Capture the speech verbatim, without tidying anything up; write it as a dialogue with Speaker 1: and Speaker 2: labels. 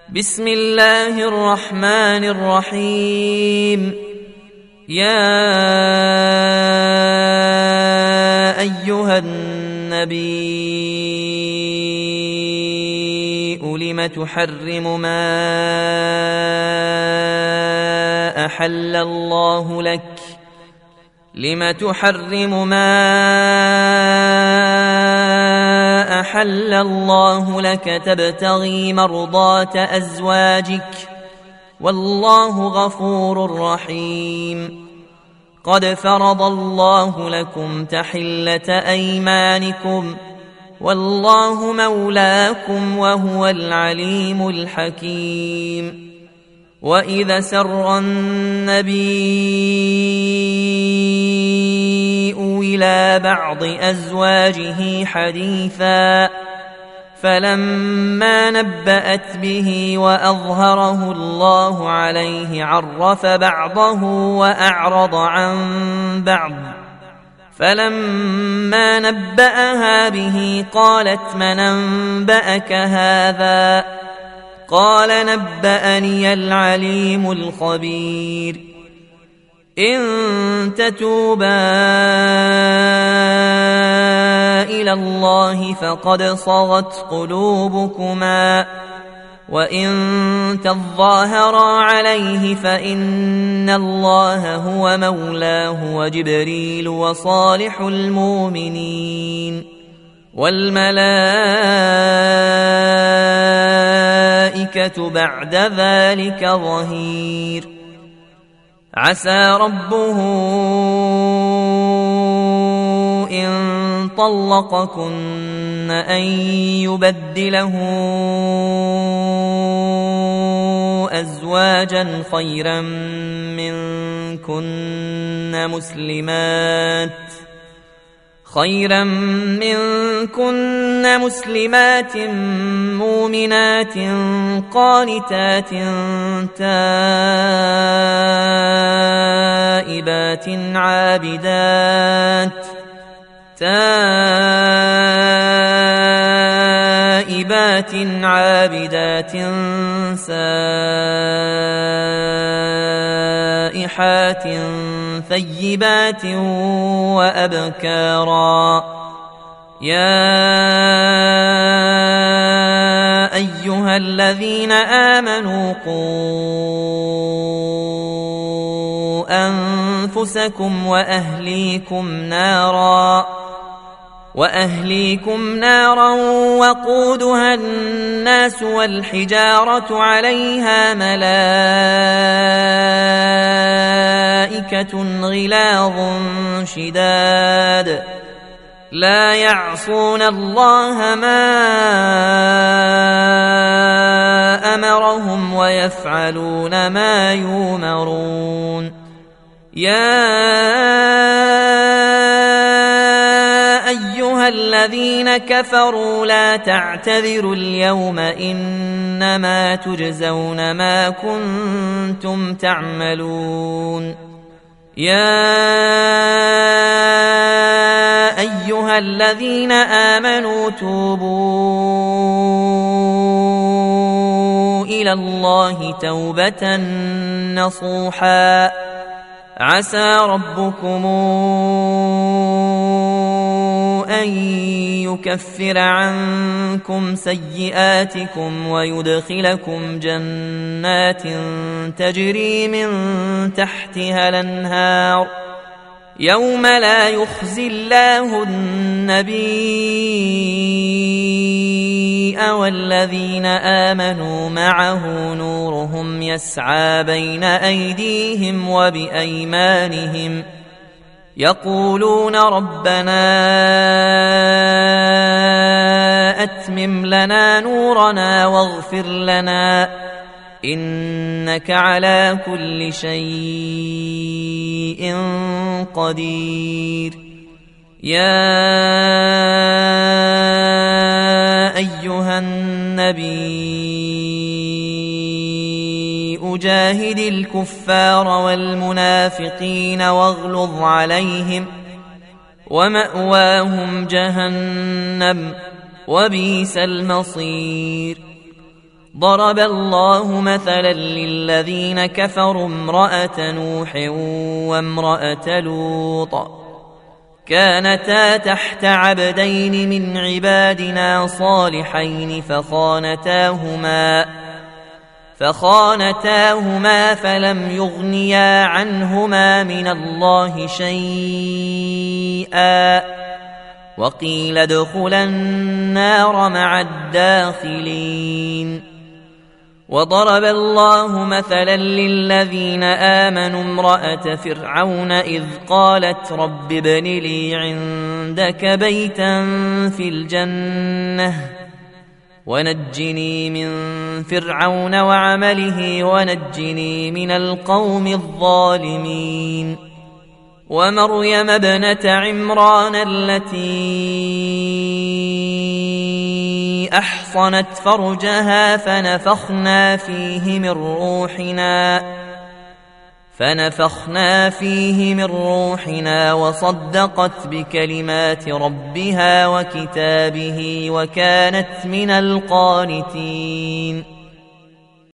Speaker 1: بسم الله الرحمن الرحيم. يا أيها النبي لم تحرم ما أحل الله لك لم تحرم ما أحل الله لك تبتغي مرضات أزواجك والله غفور رحيم. قد فرض الله لكم تحلة أيمانكم والله مولاكم وهو العليم الحكيم. وإذا سر النبي إلى بعض أزواجه حديثا فلما نبأت به وأظهره الله عليه عرف بعضه وأعرض عن بعض فلما نبأها به قالت من أنبأك هذا قال نبأني العليم الخبير. إن تتوبا إلى الله فقد صغت قلوبكما وإن تظاهرا عليه فإن الله هو مولاه وجبريل وصالح المؤمنين والملائكة بعد ذلك ظهير. عسى ربه إن طلقكن أن يبدله أزواجا خيرا منكن مسلمات خيرا منكن مسلمات مؤمنات قانتات تائبات عابدات تائبات عابدات سائحات ثيبات وأبكارا. يا أيها الذين آمنوا قوا أنفسكم وأهليكم نارا وأهليكم نارا وقودها الناس والحجارة عليها ملائكة غلاظ شداد لا يعصون الله ما أمرهم ويفعلون ما يؤمرون. يا أيها الذين كفروا لا تعتذروا اليوم إنما تجزون ما كنتم تعملون. يا أيها الذين آمنوا توبوا إلى الله توبة نصوحا عسى ربكم أن يكفر عنكم سيئاتكم ويدخلكم جنات تجري من تحتها الأنهار يوم لا يخزي الله النبي والذين آمنوا معه نورهم يسعى بين أيديهم وبأيمانهم يقولون ربنا أتمم لنا نورنا واغفر لنا إنك على كل شيء قدير. يا أيها النبي جاهد الكفار والمنافقين واغلظ عليهم ومأواهم جهنم وبئس المصير. ضرب الله مثلا للذين كفروا امرأة نوح وامرأة لوط كانتا تحت عبدين من عبادنا صالحين فخانتاهما فخانتاهما فلم يغنيا عنهما من الله شيئا وقيل ادخلا النار مع الداخلين. وضرب الله مثلا للذين آمنوا امرأة فرعون إذ قالت رب ابن لي عندك بيتا في الجنة ونجني من فرعون وعمله ونجني من القوم الظالمين. ومريم ابنة عمران التي أحصنت فرجها فنفخنا فيه من روحنا فنفخنا فيه من روحنا وصدقت بكلمات ربها وكتابه وكانت من القانتين.